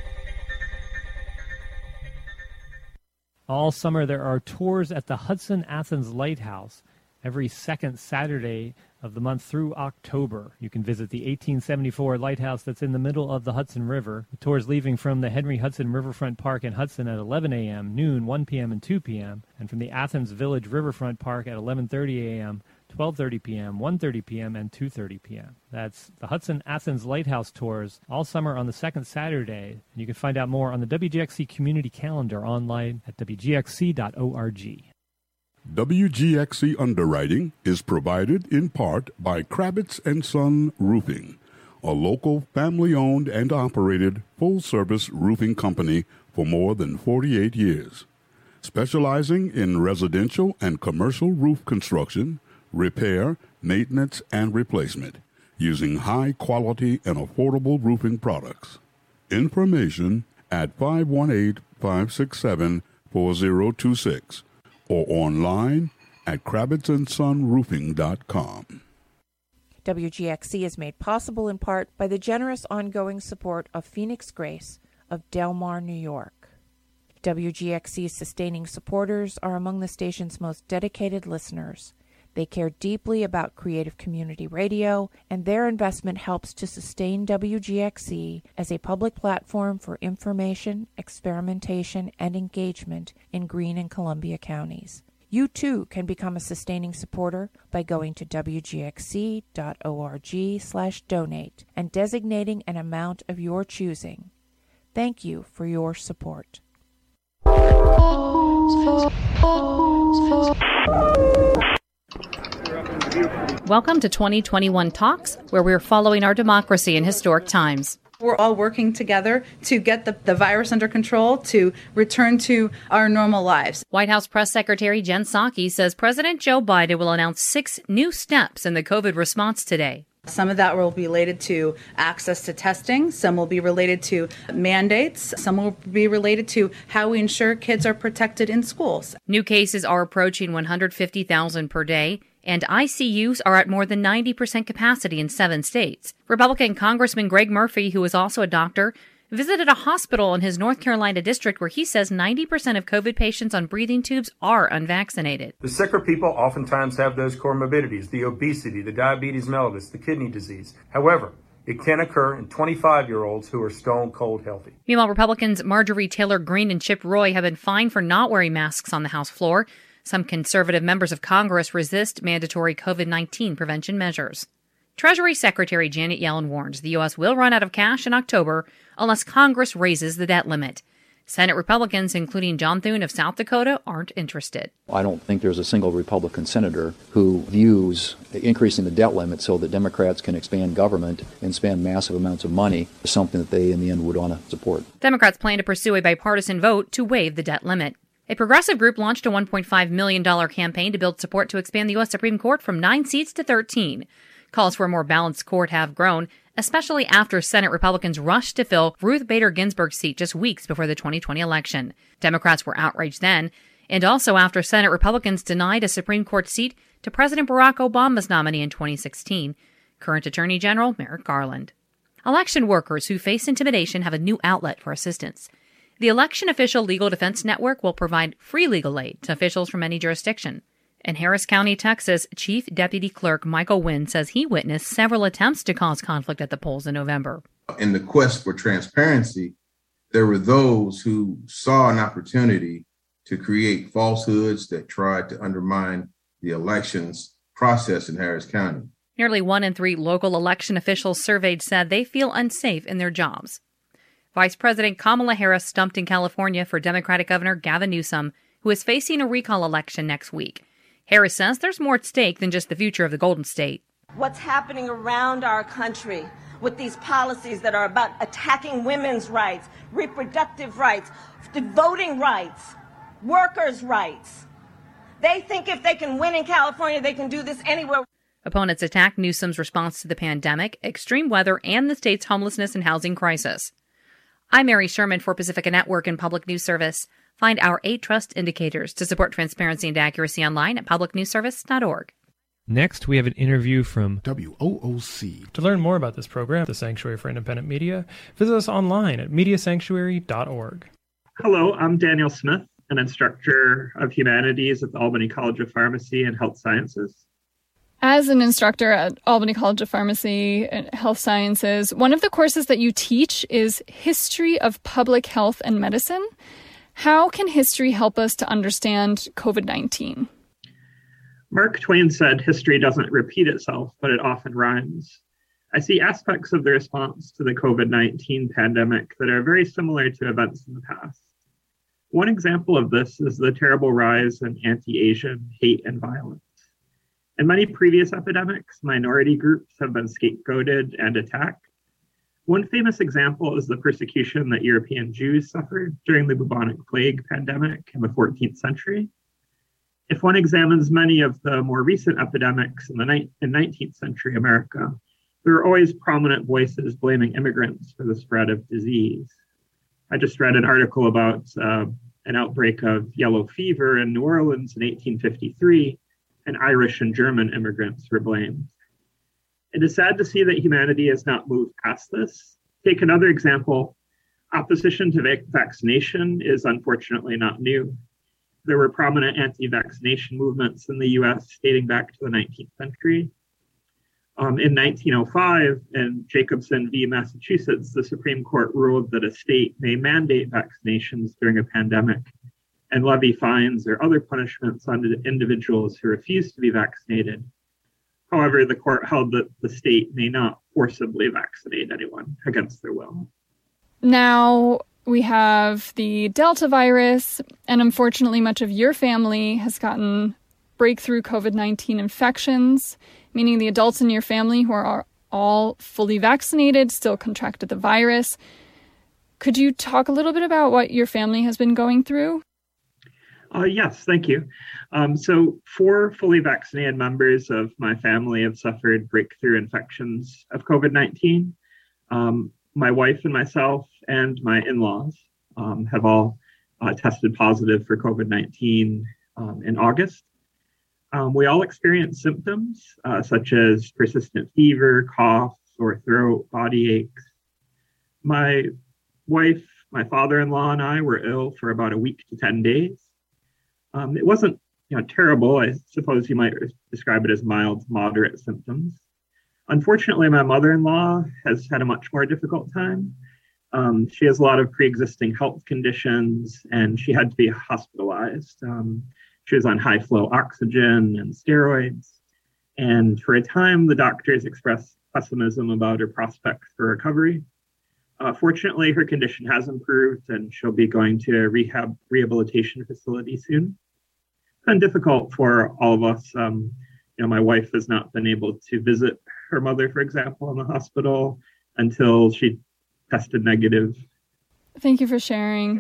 All summer, there are tours at the Hudson-Athens Lighthouse every second Saturday of the month through October. You can visit the 1874 lighthouse that's in the middle of the Hudson River. The tours leaving from the Henry Hudson Riverfront Park in Hudson at 11 a.m., noon, 1 p.m., and 2 p.m., and from the Athens Village Riverfront Park at 11:30 a.m., 12:30 p.m., 1:30 p.m., and 2:30 p.m. That's the Hudson-Athens Lighthouse tours all summer on the second Saturday. And you can find out more on the WGXC community calendar online at WGXC.org. WGXC underwriting is provided in part by Kravitz & Son Roofing, a local family-owned and operated full-service roofing company for more than 48 years, specializing in residential and commercial roof construction, repair, maintenance, and replacement, using high-quality and affordable roofing products. Information at 518-567-4026 or online at KravitzandSonRoofing.com. WGXC is made possible in part by the generous ongoing support of Phoenix Grace of Del Mar, New York. WGXC's sustaining supporters are among the station's most dedicated listeners. They care deeply about creative community radio, and their investment helps to sustain WGXC as a public platform for information, experimentation, and engagement in Greene and Columbia counties. You too can become a sustaining supporter by going to wgxc.org/donate and designating an amount of your choosing. Thank you for your support. Welcome to 2021 Talks, where we're following our democracy in historic times. We're all working together to get the virus under control, to return to our normal lives. White House Press Secretary Jen Psaki says President Joe Biden will announce 6 new steps in the COVID response today. Some of that will be related to access to testing. Some will be related to mandates. Some will be related to how we ensure kids are protected in schools. New cases are approaching 150,000 per day, and ICUs are at more than 90% capacity in 7 states. Republican Congressman Greg Murphy, who is also a doctor, visited a hospital in his North Carolina district where he says 90% of COVID patients on breathing tubes are unvaccinated. The sicker people oftentimes have those comorbidities, the obesity, the diabetes mellitus, the kidney disease. However, it can occur in 25-year-olds who are stone cold healthy. Meanwhile, Republicans Marjorie Taylor Greene and Chip Roy have been fined for not wearing masks on the House floor. Some conservative members of Congress resist mandatory COVID-19 prevention measures. Treasury Secretary Janet Yellen warns the U.S. will run out of cash in October unless Congress raises the debt limit. Senate Republicans, including John Thune of South Dakota, aren't interested. I don't think there's a single Republican senator who views increasing the debt limit so that Democrats can expand government and spend massive amounts of money is something that they, in the end, would want to support. Democrats plan to pursue a bipartisan vote to waive the debt limit. A progressive group launched a $1.5 million campaign to build support to expand the U.S. Supreme Court from 9 seats to 13. Calls for a more balanced court have grown, especially after Senate Republicans rushed to fill Ruth Bader Ginsburg's seat just weeks before the 2020 election. Democrats were outraged then, and also after Senate Republicans denied a Supreme Court seat to President Barack Obama's nominee in 2016, current Attorney General Merrick Garland. Election workers who face intimidation have a new outlet for assistance. The Election Official Legal Defense Network will provide free legal aid to officials from any jurisdiction. In Harris County, Texas, Chief Deputy Clerk Michael Wynn says he witnessed several attempts to cause conflict at the polls in November. In the quest for transparency, there were those who saw an opportunity to create falsehoods that tried to undermine the elections process in Harris County. Nearly 1 in 3 local election officials surveyed said they feel unsafe in their jobs. Vice President Kamala Harris stumped in California for Democratic Governor Gavin Newsom, who is facing a recall election next week. Harris says there's more at stake than just the future of the Golden State. What's happening around our country with these policies that are about attacking women's rights, reproductive rights, the voting rights, workers' rights. They think if they can win in California, they can do this anywhere. Opponents attacked Newsom's response to the pandemic, extreme weather, and the state's homelessness and housing crisis. I'm Mary Sherman for Pacifica Network and Public News Service. Find our 8 trust indicators to support transparency and accuracy online at publicnewsservice.org. Next, we have an interview from WOOC. To learn more about this program, the Sanctuary for Independent Media, visit us online at mediasanctuary.org. Hello, I'm Daniel Smith, an instructor of humanities at the Albany College of Pharmacy and Health Sciences. As an instructor at Albany College of Pharmacy and Health Sciences, one of the courses that you teach is History of Public Health and Medicine. How can history help us to understand COVID-19? Mark Twain said history doesn't repeat itself, but it often rhymes. I see aspects of the response to the COVID-19 pandemic that are very similar to events in the past. One example of this is the terrible rise in anti-Asian hate and violence. In many previous epidemics, minority groups have been scapegoated and attacked. One famous example is the persecution that European Jews suffered during the bubonic plague pandemic in the 14th century. If one examines many of the more recent epidemics in 19th century America, there are always prominent voices blaming immigrants for the spread of disease. I just read an article about an outbreak of yellow fever in New Orleans in 1853, and Irish and German immigrants were blamed. It is sad to see that humanity has not moved past this. Take another example. Opposition to vaccination is unfortunately not new. There were prominent anti-vaccination movements in the US dating back to the 19th century. In 1905, in Jacobson v. Massachusetts, the Supreme Court ruled that a state may mandate vaccinations during a pandemic and levy fines or other punishments on individuals who refuse to be vaccinated. However, the court held that the state may not forcibly vaccinate anyone against their will. Now we have the Delta virus, and unfortunately much of your family has gotten breakthrough COVID-19 infections, meaning the adults in your family who are all fully vaccinated still contracted the virus. Could you talk a little bit about what your family has been going through? Yes, thank you. So 4 fully vaccinated members of my family have suffered breakthrough infections of COVID-19. My wife and myself and my in-laws have all tested positive for COVID-19 in August. We all experienced symptoms such as persistent fever, cough, sore throat, body aches. My wife, my father-in-law, and I were ill for about a week to 10 days. It wasn't terrible. I suppose you might describe it as mild to moderate symptoms. Unfortunately, my mother-in-law has had a much more difficult time. She has a lot of pre-existing health conditions, and she had to be hospitalized. She was on high-flow oxygen and steroids. And for a time, the doctors expressed pessimism about her prospects for recovery. Fortunately, her condition has improved, and she'll be going to a rehabilitation facility soon. It's been difficult for all of us. My wife has not been able to visit her mother, for example, in the hospital until she tested negative. Thank you for sharing.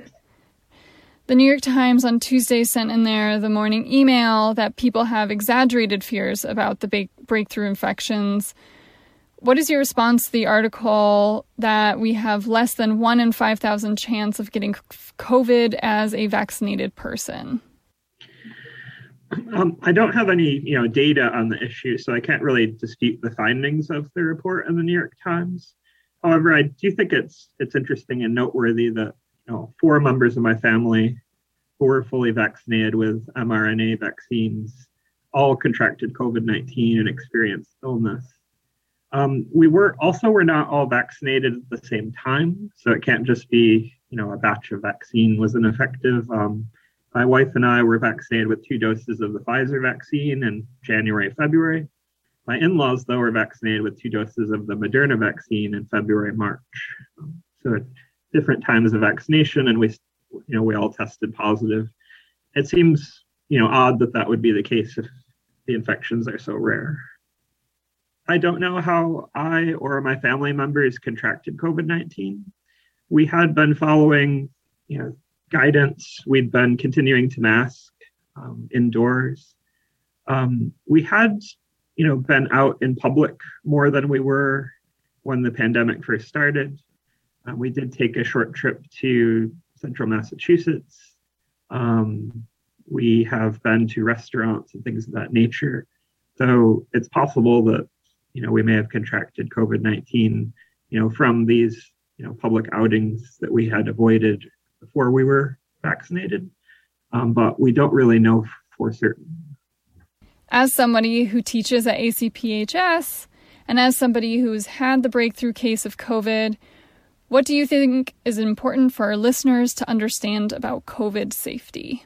The New York Times on Tuesday sent in there the morning email that people have exaggerated fears about the breakthrough infections. What is your response to the article that we have less than 1 in 5,000 chance of getting COVID as a vaccinated person? I don't have any, data on the issue, so I can't really dispute the findings of the report in the New York Times. However, I do think it's interesting and noteworthy that 4 members of my family who were fully vaccinated with mRNA vaccines all contracted COVID-19 and experienced illness. We were not all vaccinated at the same time, so it can't just be, a batch of vaccine was ineffective. My wife and I were vaccinated with 2 doses of the Pfizer vaccine in January, February. My in-laws, though, were vaccinated with 2 doses of the Moderna vaccine in February, March. So at different times of vaccination, and we all tested positive. It seems, odd that would be the case if the infections are so rare. I don't know how I or my family members contracted COVID-19. We had been following, guidance. We'd been continuing to mask indoors. We had, been out in public more than we were when the pandemic first started. We did take a short trip to central Massachusetts. We have been to restaurants and things of that nature. So it's possible that, we may have contracted COVID-19, from these, public outings that we had avoided before we were vaccinated. But we don't really know for certain. As somebody who teaches at ACPHS, and as somebody who's had the breakthrough case of COVID, what do you think is important for our listeners to understand about COVID safety?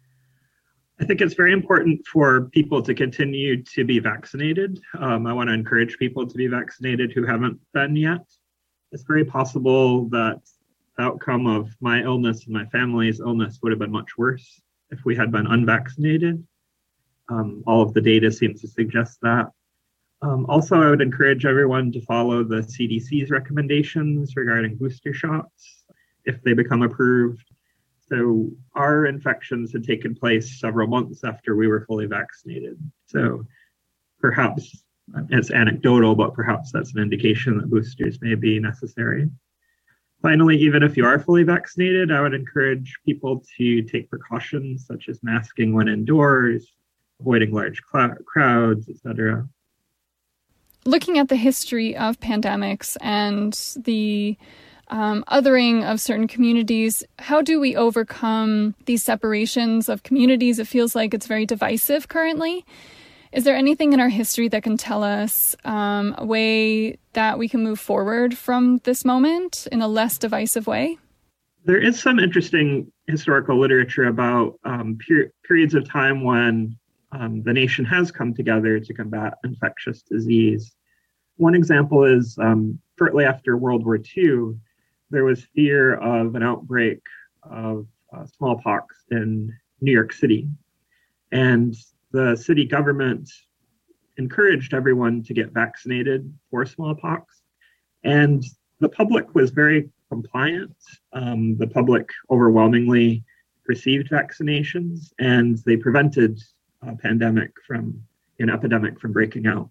I think it's very important for people to continue to be vaccinated. I want to encourage people to be vaccinated who haven't been yet. It's very possible that the outcome of my illness and my family's illness would have been much worse if we had been unvaccinated. All of the data seems to suggest that. Also, I would encourage everyone to follow the CDC's recommendations regarding booster shots if they become approved. So our infections had taken place several months after we were fully vaccinated. So perhaps it's anecdotal, but perhaps that's an indication that boosters may be necessary. Finally, even if you are fully vaccinated, I would encourage people to take precautions such as masking when indoors, avoiding large crowds, etc. Looking at the history of pandemics and the othering of certain communities, how do we overcome these separations of communities? It feels like it's very divisive currently. Is there anything in our history that can tell us a way that we can move forward from this moment in a less divisive way? There is some interesting historical literature about periods of time when the nation has come together to combat infectious disease. One example is shortly after World War II, there was fear of an outbreak of smallpox in New York City. And the city government encouraged everyone to get vaccinated for smallpox. And the public was very compliant. The public overwhelmingly received vaccinations, and they prevented an epidemic from breaking out.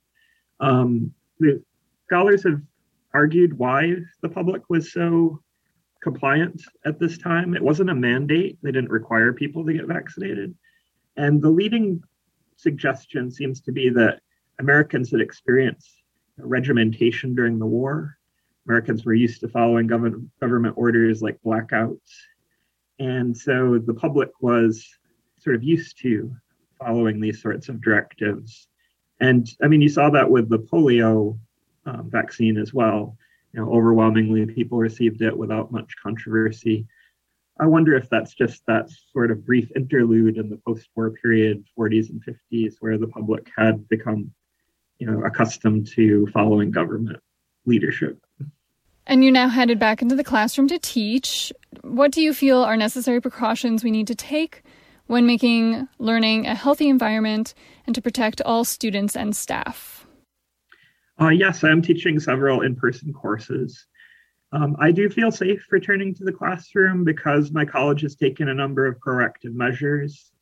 The scholars have argued why the public was so compliant at this time. It wasn't a mandate. They didn't require people to get vaccinated. And the leading suggestion seems to be that Americans had experienced regimentation during the war. Americans were used to following government orders like blackouts. And so the public was sort of used to following these sorts of directives. And I mean, you saw that with the polio vaccine as well. Overwhelmingly, people received it without much controversy. I wonder if that's just that sort of brief interlude in the post-war period, 40s and 50s, where the public had become, accustomed to following government leadership. And you're now headed back into the classroom to teach. What do you feel are necessary precautions we need to take when making learning a healthy environment and to protect all students and staff? Yes, I'm teaching several in-person courses. I do feel safe returning to the classroom because my college has taken a number of proactive measures.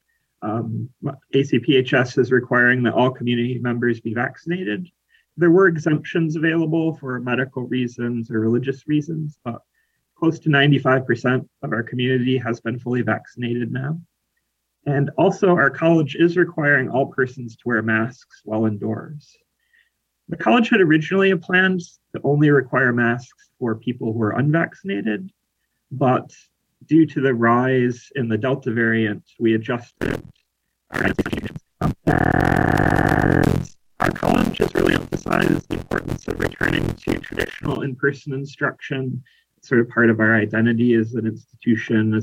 ACPHS is requiring that all community members be vaccinated. There were exemptions available for medical reasons or religious reasons, but close to 95% of our community has been fully vaccinated now. And also, our college is requiring all persons to wear masks while indoors. The college had originally planned to only require masks for people who are unvaccinated, but due to the rise in the Delta variant, we adjusted our expectations. And our college has really emphasized the importance of returning to traditional in-person instruction. It's sort of part of our identity as an institution, as